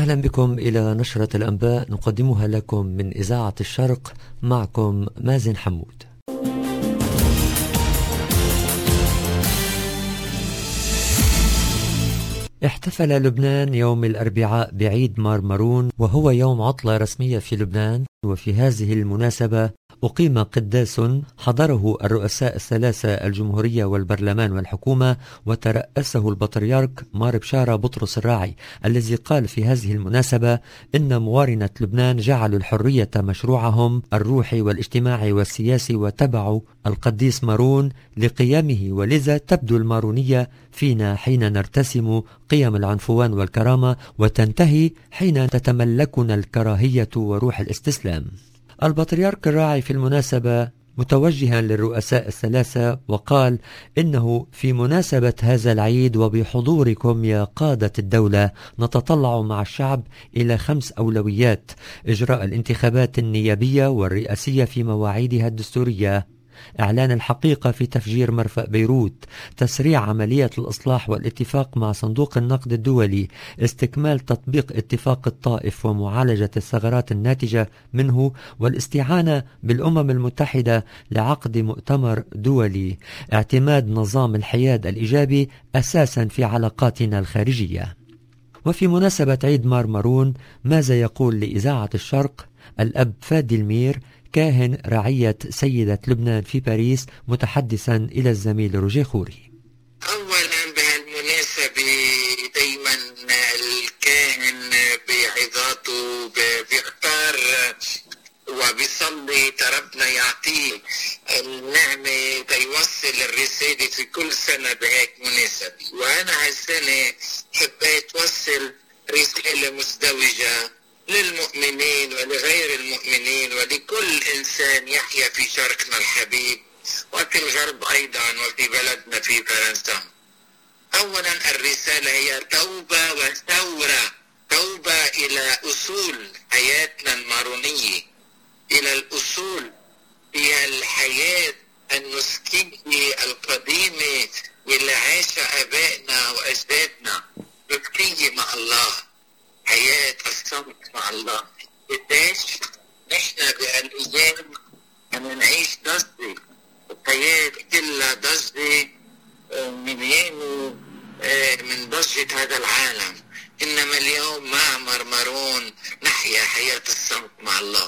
أهلا بكم إلى نشرة الأنباء نقدمها لكم من إذاعة الشرق، معكم مازن حمود. احتفل لبنان يوم الأربعاء بعيد مارمرون، وهو يوم عطلة رسمية في لبنان. وفي هذه المناسبة أقيم قداس حضره الرؤساء الثلاثة الجمهورية والبرلمان والحكومة، وترأسه البطريرك مار بشارة بطرس الراعي، الذي قال في هذه المناسبة إن موارنة لبنان جعلوا الحرية مشروعهم الروحي والاجتماعي والسياسي، وتبعوا القديس مارون لقيمه، ولذا تبدو المارونية فينا حين نرتسم قيم العنفوان والكرامة، وتنتهي حين تتملكنا الكراهية وروح الاستسلام. البطريرك الراعي في المناسبة متوجها للرؤساء الثلاثة وقال إنه في مناسبة هذا العيد وبحضوركم يا قادة الدولة نتطلع مع الشعب إلى 5 أولويات: إجراء الانتخابات النيابية والرئاسية في مواعيدها الدستورية، إعلان الحقيقة في تفجير مرفأ بيروت، تسريع عملية الإصلاح والاتفاق مع صندوق النقد الدولي، استكمال تطبيق اتفاق الطائف ومعالجة الثغرات الناتجة منه، والاستعانة بالأمم المتحدة لعقد مؤتمر دولي، اعتماد نظام الحياد الإيجابي أساسا في علاقاتنا الخارجية. وفي مناسبة عيد مارمرون ماذا يقول لإذاعة الشرق الأب فادي المير، كاهن رعية سيدة لبنان في باريس، متحدثا إلى الزميل روجيه خوري؟ أولا بهالمناسبة دايما الكاهن بعظاته بيختار وبيصلي ربنا يعطيه النعمة ليوصل الرسالة في كل سنة بهيك مناسبة. وأنا هالسنة حبيت توصل رسالة مزدوجة للمؤمنين ولغير المؤمنين ولكل إنسان يحيا في شرقنا الحبيب وفي الغرب أيضا وفي بلدنا في فرنسا. أولا الرسالة هي توبة وثورة، توبة إلى أصول حياتنا المارونية، إلى الأصول هي الحياة النسكية القديمة اللي عاش آبائنا وأجدادنا، نسكية مع الله، حياة الصمت مع الله. قديش نحن بهالأيام عم نعيش ضجة، الحياة كلها ضجة، مليانة من ضجة هذا العالم، إنما اليوم مع مارمرون نحيا حياة الصمت مع الله.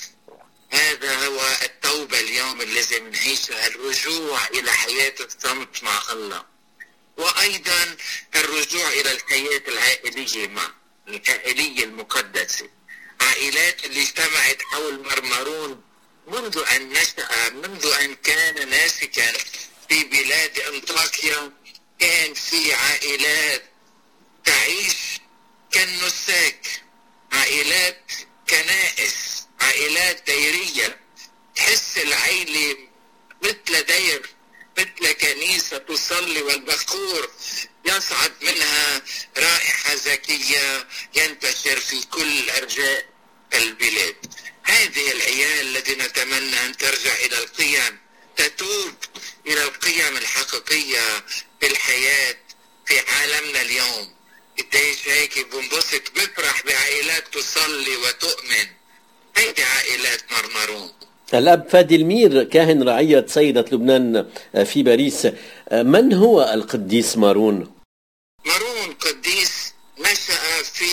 هذا هو التوبة اليوم اللي لازم نعيشها، الرجوع إلى حياة الصمت مع الله، وأيضا الرجوع إلى الحياة العائلية مع العائلية المقدسة، عائلات اللي اجتمعت حول مارمرون منذ أن نشأ، منذ أن كان ناسكا في بلاد أنطاكيا. كان في عائلات تعيش كالنساك، عائلات كنائس، عائلات ديرية، تحس العائلة مثل دير، مثل كنيسة تصلي والبخور يصعد منها رائحة زكية ينتشر في كل أرجاء البلاد. هذه العيال التي نتمنى أن ترجع إلى القيم، تتوب إلى القيم الحقيقية في الحياة في عالمنا اليوم. قديش هيك بنبسط بفرح بعائلات تصلي وتؤمن، هيدي عائلات مارمرون. الأب فادي المير، كاهن رعية سيدة لبنان في باريس، من هو القديس مارون؟ مارون قديس نشأ في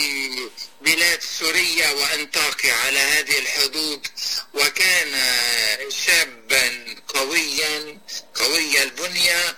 بلاد سوريا وأنطاكيا على هذه الحدود، وكان شابا قويا قوي البنية،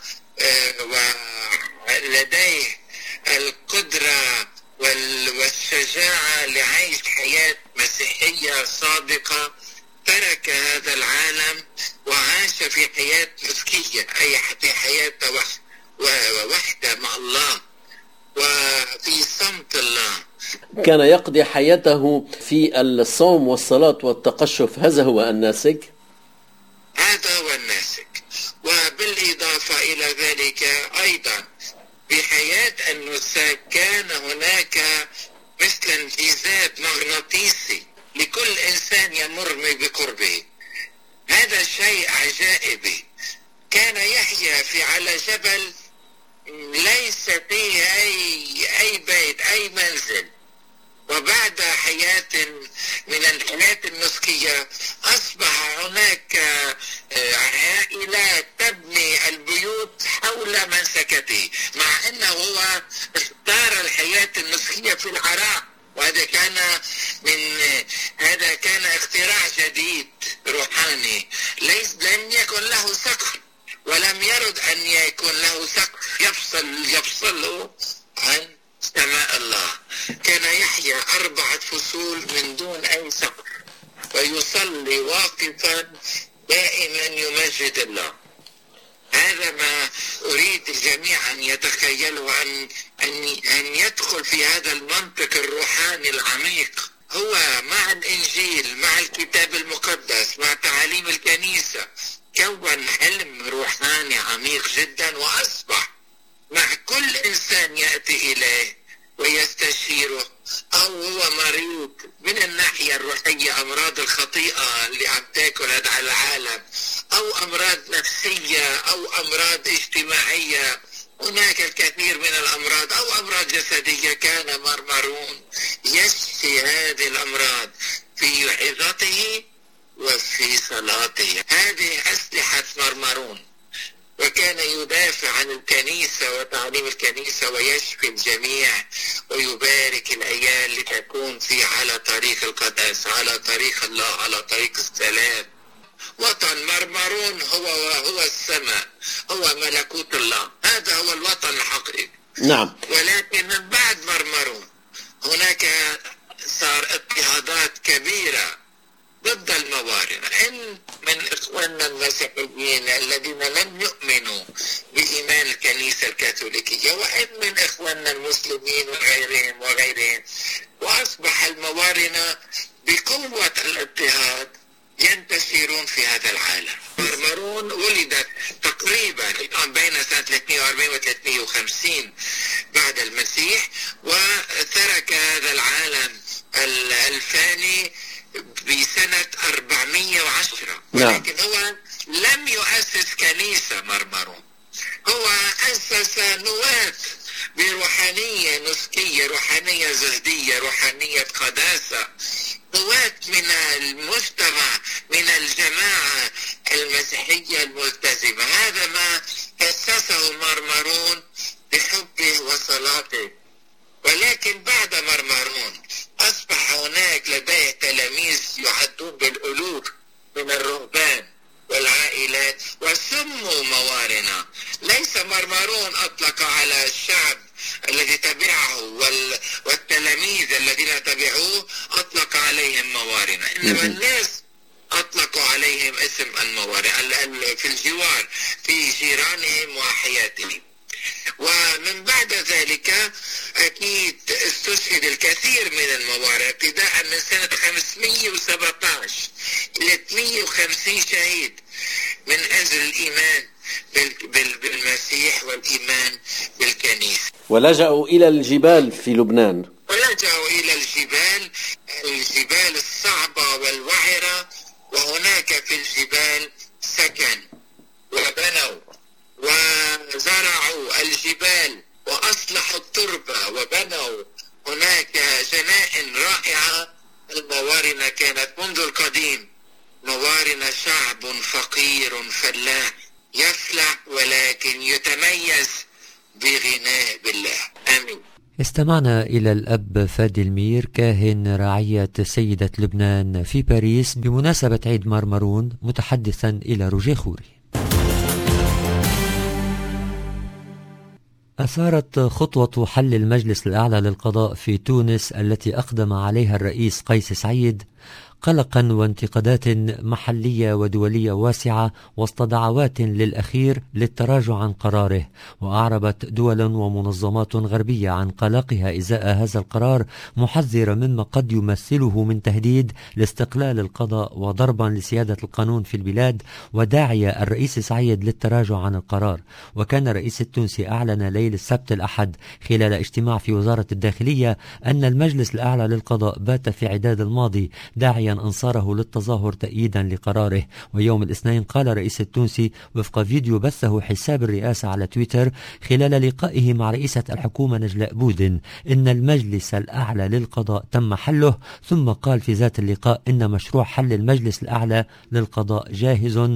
ولديه القدرة والشجاعة لعيش حياة مسيحية صادقة. ترك هذا العالم وعاش في حياة مسكية، أي في حياة وحدة مع الله وفي صمت الله. كان يقضي حياته في الصوم والصلاة والتقشف، هذا هو الناسك؟ هذا هو الناسك. وبالإضافة إلى ذلك أيضا في حياة النساك كان هناك مثل انجذاب مغناطيسي لكل إنسان يمر بقربه. هذا شيء عجائبي. كان يحيا على جبل ليس فيه أي بيت، أي منزل، وبعد حياة من الحياة النسكية أصبح هناك عائلات تبني البيوت حول منسكته، مع أنه هو اختار الحياة النسكية في العراء، وهذا كان اختراع جديد روحاني. لم يكن له سقف، ولم يرد أن يكون له سقف يفصله عن سماء الله. كان يحيا 4 فصول من دون أي سقف، ويصلي واقفا دائما يمجد الله. هذا ما أريد الجميع أن يتخيله، أن يدخل في هذا المنطق الروحاني العميق. هو مع الإنجيل، مع الكتاب المقدس، مع تعاليم الكنيسة، كون حلم روحاني عميق جدا، وأصبح مع كل إنسان يأتي إليه ويستشيره، أو هو مريض من الناحية الروحية، أمراض الخطيئة اللي عم تاكل هذا العالم، أو أمراض نفسية، أو أمراض اجتماعية، هناك الكثير من الأمراض، أو أمراض جسدية، كان مرمرون يشفي هذه الأمراض في عظته وفي صلاته. هذه أسلحة مرمرون، وكان يدافع عن الكنيسة وتعليم الكنيسة، ويشفي الجميع، ويبارك العيال لتكون على طريق القداسة، على طريق الله، على طريق السلام. وطن مرمرون هو السماء، هو ملكوت الله، هذا هو الوطن الحقيقي. نعم. ولكن من بعد مرمرون هناك صار اضطهادات كبيرة ضد الموارنة، إن من إخواننا المسيحيين الذين لم يؤمنوا بإيمان الكنيسة الكاثوليكية، وإن من إخواننا المسلمين وغيرهم. وأصبح الموارنة بقوة الاضطهاد ينتشرون في هذا العالم. مرمرون ولدت تقريبا بين سنة 340 و 350 بعد المسيح، وترك هذا العالم الفاني بسنة 410. ولكن هو لم يؤسس كنيسة مرمرون، هو أسس نواة بروحانية نسكية، روحانية زهدية، روحانية قداسة، نواة من المجتمع، من الجماعة المسيحية الملتزمة. هذا ما أسسه مرمرون بحبه وصلاته. ولكن بعد مرمرون أصبح هناك لديه تلاميذ يعدون بالألوف من الرهبان والعائلات، وسموا موارنة. ليس مرمرون أطلق على الشعب الذي تبعه والتلاميذ الذين تبعوه أطلق عليهم موارنة، إنما الناس أطلقوا عليهم اسم الموارنة في الجوار، في جيرانهم وحياتهم. ومن بعد ذلك أكيد استشهد الكثير من الموارنة، ابتداء من سنة 517 إلى 150 شهيد من أجل الإيمان بالمسيح والإيمان بالكنيسة. ولجأوا إلى الجبال في لبنان، ولجأوا إلى الجبال الصعبة والوعرة، وهناك في الجبال سكن، وبنوا وزرعوا الجبال وأصلحوا التربة وبنوا هناك جنائن رائعة. الموارنة كانت منذ القديم موارنة شعب فقير فلاح يفلح، ولكن يتميز بغناء بالله. آمين. استمعنا إلى الأب فادي المير، كاهن رعية سيدة لبنان في باريس بمناسبة عيد مرمرون، متحدثا إلى روجيه خوري. أثارت خطوة حل المجلس الأعلى للقضاء في تونس التي أقدم عليها الرئيس قيس سعيد قلقا وانتقادات محلية ودولية واسعة وسط دعوات للأخير للتراجع عن قراره. وأعربت دول ومنظمات غربية عن قلقها إزاء هذا القرار، محذرة مما قد يمثله من تهديد لاستقلال القضاء وضربا لسيادة القانون في البلاد، وداعية الرئيس سعيد للتراجع عن القرار. وكان الرئيس التونسي أعلن ليل السبت الأحد خلال اجتماع في وزارة الداخلية أن المجلس الأعلى للقضاء بات في عداد الماضي، داعيا داعيا أنصاره للتظاهر تأييدا لقراره. ويوم الاثنين قال الرئيس التونسي وفق فيديو بثه حساب الرئاسة على تويتر خلال لقائه مع رئيسة الحكومة نجلاء بودن إن المجلس الأعلى للقضاء تم حله، ثم قال في ذات اللقاء إن مشروع حل المجلس الأعلى للقضاء جاهز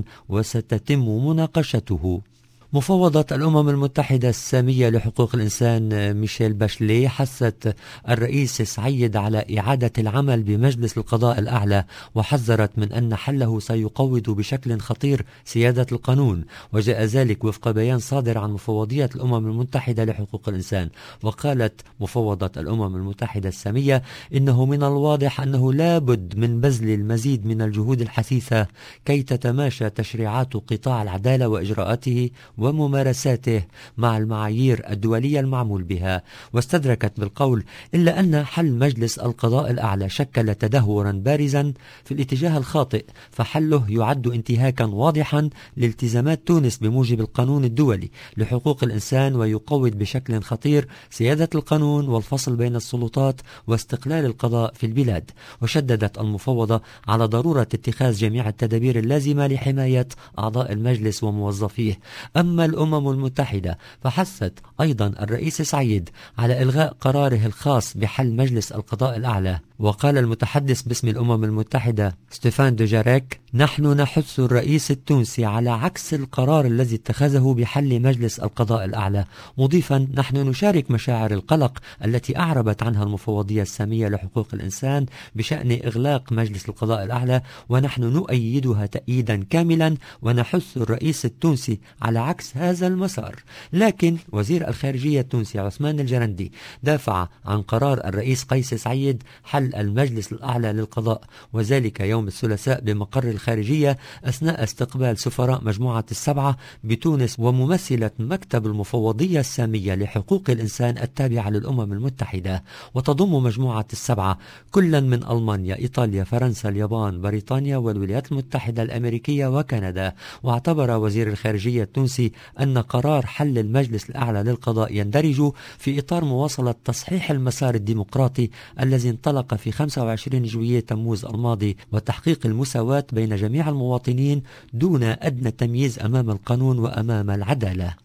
وستتم مناقشته. مفوضة الأمم المتحدة السامية لحقوق الإنسان ميشيل باشلي حثت الرئيس سعيد على إعادة العمل بمجلس القضاء الأعلى، وحذرت من أن حله سيقوض بشكل خطير سيادة القانون. وجاء ذلك وفق بيان صادر عن مفوضية الأمم المتحدة لحقوق الإنسان. وقالت مفوضة الأمم المتحدة السامية إنه من الواضح أنه لا بد من بذل المزيد من الجهود الحثيثة كي تتماشى تشريعات قطاع العدالة وإجراءاته وممارساته مع المعايير الدولية المعمول بها. واستدركت بالقول إلا أن حل مجلس القضاء الأعلى شكل تدهورا بارزا في الاتجاه الخاطئ، فحله يعد انتهاكا واضحا لالتزامات تونس بموجب القانون الدولي لحقوق الإنسان، ويقوض بشكل خطير سيادة القانون والفصل بين السلطات واستقلال القضاء في البلاد. وشددت المفوضة على ضرورة اتخاذ جميع التدابير اللازمة لحماية أعضاء المجلس وموظفيه. أما الأمم المتحدة فحثت أيضا الرئيس سعيد على إلغاء قراره الخاص بحل مجلس القضاء الأعلى. وقال المتحدث باسم الأمم المتحدة ستيفان دوجاريك: نحن نحث الرئيس التونسي على عكس القرار الذي اتخذه بحل مجلس القضاء الأعلى، مضيفا: نحن نشارك مشاعر القلق التي أعربت عنها المفوضية السامية لحقوق الإنسان بشأن إغلاق مجلس القضاء الأعلى، ونحن نؤيدها تأييدا كاملا ونحث الرئيس التونسي على عكس هذا المسار. لكن وزير الخارجية التونسي عثمان الجرندي دافع عن قرار الرئيس قيس سعيد حل المجلس الأعلى للقضاء، وذلك يوم الثلاثاء بمقر الخارجية أثناء استقبال سفراء مجموعة السبعة بتونس وممثلة مكتب المفوضية السامية لحقوق الإنسان التابعة للأمم المتحدة. وتضم مجموعة السبعة كلا من ألمانيا، إيطاليا، فرنسا، اليابان، بريطانيا والولايات المتحدة الأمريكية وكندا. واعتبر وزير الخارجية التونسي أن قرار حل المجلس الأعلى للقضاء يندرج في إطار مواصلة تصحيح المسار الديمقراطي الذي انطلق في 25 جويلية تموز الماضي، وتحقيق المساواة بين جميع المواطنين دون أدنى تمييز أمام القانون وأمام العدالة.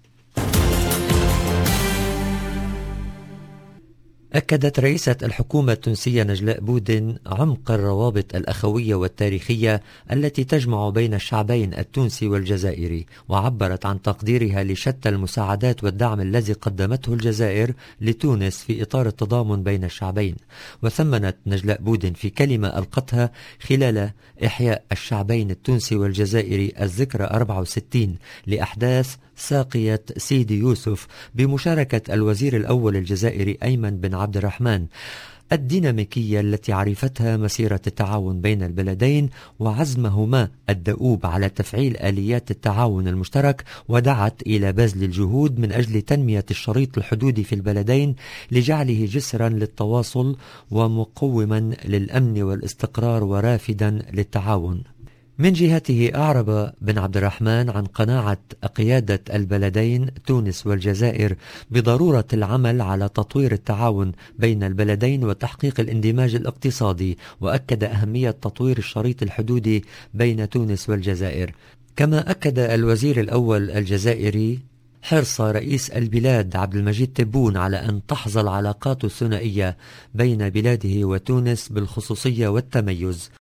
أكدت رئيسة الحكومة التونسية نجلاء بودن عمق الروابط الأخوية والتاريخية التي تجمع بين الشعبين التونسي والجزائري، وعبرت عن تقديرها لشتى المساعدات والدعم الذي قدمته الجزائر لتونس في إطار التضامن بين الشعبين. وثمنت نجلاء بودن في كلمة ألقتها خلال إحياء الشعبين التونسي والجزائري الذكرى 64 لأحداث ساقية سيدي يوسف بمشاركة الوزير الأول الجزائري أيمن بن عبد الرحمن، الديناميكية التي عرفتها مسيرة التعاون بين البلدين وعزمهما الدؤوب على تفعيل آليات التعاون المشترك، ودعت إلى بذل الجهود من أجل تنمية الشريط الحدودي في البلدين لجعله جسرا للتواصل ومقوما للأمن والاستقرار ورافدا للتعاون. من جهته أعرب بن عبد الرحمن عن قناعة قيادة البلدين تونس والجزائر بضرورة العمل على تطوير التعاون بين البلدين وتحقيق الاندماج الاقتصادي، وأكد أهمية تطوير الشريط الحدودي بين تونس والجزائر. كما أكد الوزير الأول الجزائري حرص رئيس البلاد عبد المجيد تبون على أن تحظى العلاقات الثنائية بين بلاده وتونس بالخصوصية والتميز.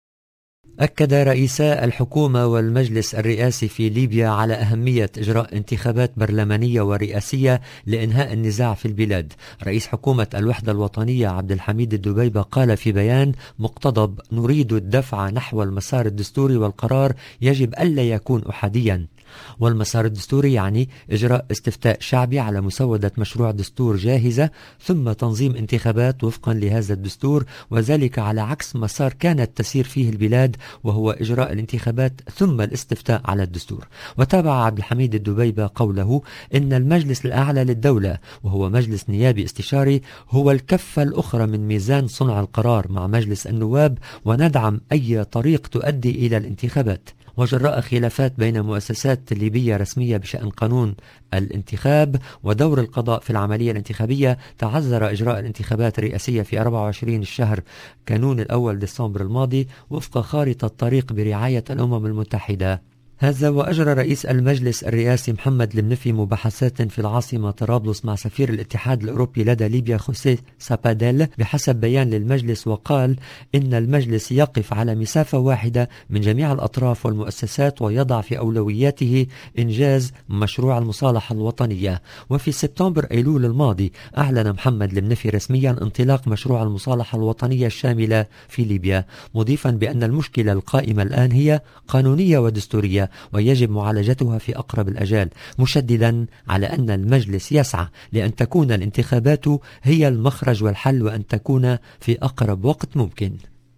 أكد رئيسا الحكومة والمجلس الرئاسي في ليبيا على أهمية إجراء انتخابات برلمانية ورئاسية لإنهاء النزاع في البلاد. رئيس حكومة الوحدة الوطنية عبد الحميد الدبيبة قال في بيان مقتضب: نريد الدفع نحو المسار الدستوري، والقرار يجب ألا يكون أحاديا. والمسار الدستوري يعني إجراء استفتاء شعبي على مسودة مشروع دستور جاهزة، ثم تنظيم انتخابات وفقا لهذا الدستور، وذلك على عكس مسار كانت تسير فيه البلاد، وهو إجراء الانتخابات ثم الاستفتاء على الدستور. وتابع عبد الحميد الدبيبة قوله إن المجلس الأعلى للدولة، وهو مجلس نيابي استشاري، هو الكفة الأخرى من ميزان صنع القرار مع مجلس النواب، وندعم أي طريق تؤدي إلى الانتخابات. وجراء خلافات بين مؤسسات ليبية رسمية بشأن قانون الانتخاب ودور القضاء في العملية الانتخابية، تعذر إجراء الانتخابات الرئاسية في 24 الشهر كانون الأول ديسمبر الماضي وفق خارطة طريق برعاية الأمم المتحدة. هذا وأجرى رئيس المجلس الرئاسي محمد المنفي مباحثات في العاصمة طرابلس مع سفير الاتحاد الأوروبي لدى ليبيا خوسيه ساباديل بحسب بيان للمجلس، وقال إن المجلس يقف على مسافة واحدة من جميع الأطراف والمؤسسات ويضع في أولوياته إنجاز مشروع المصالحة الوطنية. وفي سبتمبر أيلول الماضي أعلن محمد المنفي رسميا انطلاق مشروع المصالحة الوطنية الشاملة في ليبيا، مضيفا بأن المشكلة القائمة الآن هي قانونية ودستورية ويجب معالجتها في أقرب الأجال، مشددا على أن المجلس يسعى لأن تكون الانتخابات هي المخرج والحل وأن تكون في أقرب وقت ممكن.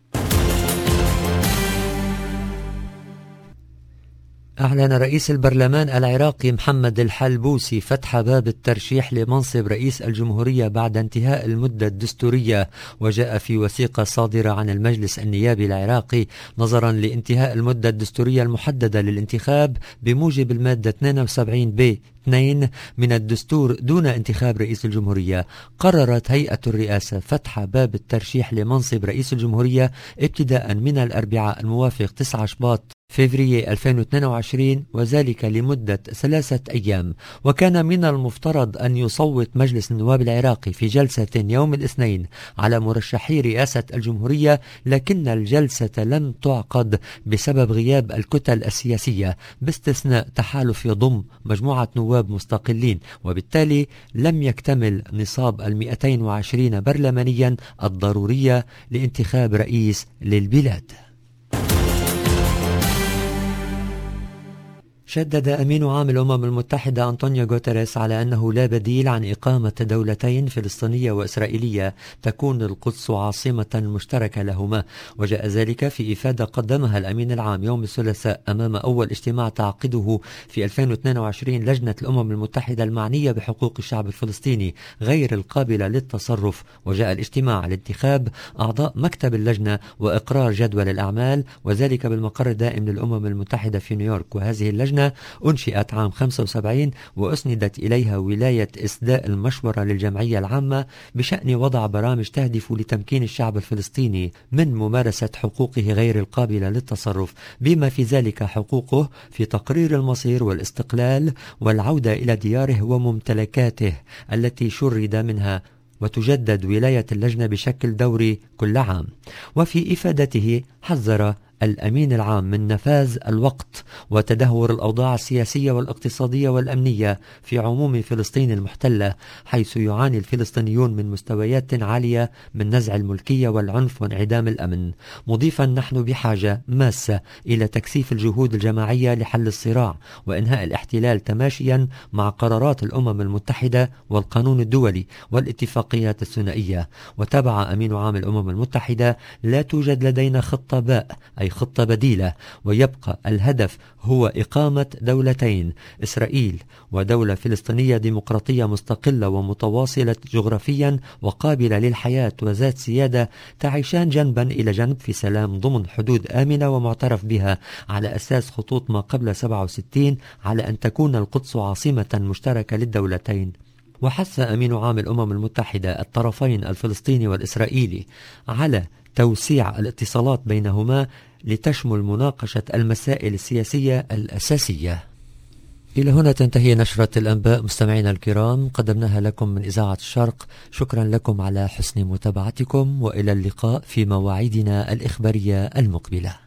أعلن رئيس البرلمان العراقي محمد الحلبوسي فتح باب الترشيح لمنصب رئيس الجمهورية بعد انتهاء المدة الدستورية، وجاء في وثيقة صادرة عن المجلس النيابي العراقي نظرا لانتهاء المدة الدستورية المحددة للانتخاب بموجب المادة 72B2 من الدستور دون انتخاب رئيس الجمهورية. قررت هيئة الرئاسة فتح باب الترشيح لمنصب رئيس الجمهورية ابتداء من الأربعاء الموافق 9 شباط فبراير 2022، وذلك لمدة 3 أيام. وكان من المفترض أن يصوت مجلس النواب العراقي في جلسة يوم الاثنين على مرشحي رئاسة الجمهورية، لكن الجلسة لم تعقد بسبب غياب الكتل السياسية باستثناء تحالف يضم مجموعة نواب مستقلين، وبالتالي لم يكتمل نصاب 220 برلمانيا الضرورية لانتخاب رئيس للبلاد. شدد أمين عام الأمم المتحدة أنطونيو غوتيريس على أنه لا بديل عن إقامة دولتين فلسطينية وإسرائيلية تكون القدس عاصمة مشتركة لهما، وجاء ذلك في إفادة قدمها الأمين العام يوم الثلاثاء أمام أول اجتماع تعقده في 2022 لجنة الأمم المتحدة المعنية بحقوق الشعب الفلسطيني غير القابلة للتصرف. وجاء الاجتماع لانتخاب أعضاء مكتب اللجنة وإقرار جدول الأعمال، وذلك بالمقر الدائم للأمم المتحدة في نيويورك. وهذه اللجنة أنشئت عام 75 وأسندت إليها ولاية إسداء المشورة للجمعية العامة بشأن وضع برامج تهدف لتمكين الشعب الفلسطيني من ممارسة حقوقه غير القابلة للتصرف، بما في ذلك حقوقه في تقرير المصير والاستقلال والعودة إلى دياره وممتلكاته التي شرد منها، وتجدد ولاية اللجنة بشكل دوري كل عام. وفي إفادته حذر الأمين العام من نفاذ الوقت وتدهور الأوضاع السياسية والاقتصادية والأمنية في عموم فلسطين المحتلة، حيث يعاني الفلسطينيون من مستويات عالية من نزع الملكية والعنف وانعدام الأمن، مضيفا نحن بحاجة ماسة إلى تكثيف الجهود الجماعية لحل الصراع وإنهاء الاحتلال تماشيا مع قرارات الأمم المتحدة والقانون الدولي والاتفاقيات الثنائية. وتابع أمين عام الأمم المتحدة: لا توجد لدينا خطة باء أي خطة بديلة، ويبقى الهدف هو إقامة دولتين، إسرائيل ودولة فلسطينية ديمقراطية مستقلة ومتواصلة جغرافيا وقابلة للحياة وذات سيادة، تعيشان جنبا إلى جنب في سلام ضمن حدود آمنة ومعترف بها على أساس خطوط ما قبل 67 على أن تكون القدس عاصمة مشتركة للدولتين. وحث أمين عام الأمم المتحدة الطرفين الفلسطيني والإسرائيلي على توسيع الاتصالات بينهما لتشمل مناقشة المسائل السياسية الأساسية. إلى هنا تنتهي نشرة الأنباء مستمعينا الكرام، قدمناها لكم من إذاعة الشرق. شكرا لكم على حسن متابعتكم، وإلى اللقاء في مواعيدنا الإخبارية المقبلة.